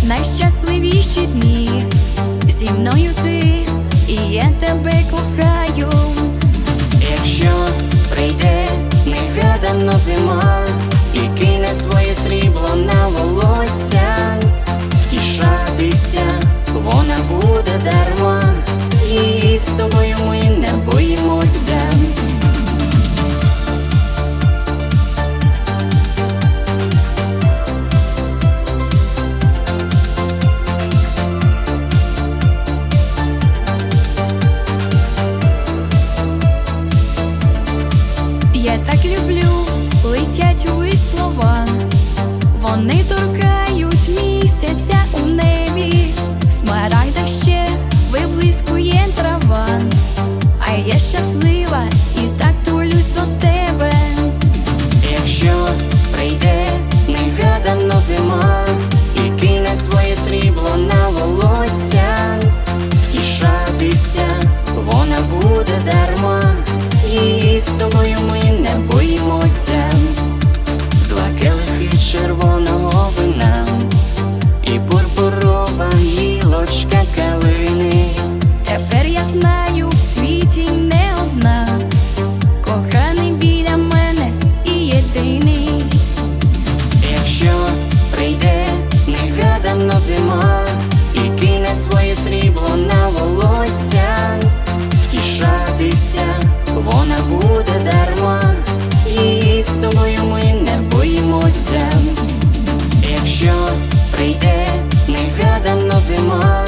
найщасливіші дні. Зі мною ти, і я тебе кохаю. Якщо прийде негадана зима і кине своє срібло на волосся, втішатися вона буде дарма, її з тобою ми не боїмося. Я так люблю, летять уві слова, вони торкають місяця у небі. В смарагдах ще виблискує трава, а я щаслива і так тулюсь до тебе. Якщо прийде негадана зима і кине своє срібло на волосся, втішатися вона буде дарма, її з тобою ми не боїмося. Два келихи червоного вина і пурпурова гілочка калини. Тепер я знаю, в світі не одна, коханий біля мене і єдиний. Якщо прийде негадана зима і кине своє срібло на волосся, втішатися вона буде дарма, її з тобою ми не боїмося. Якщо прийде негадана зима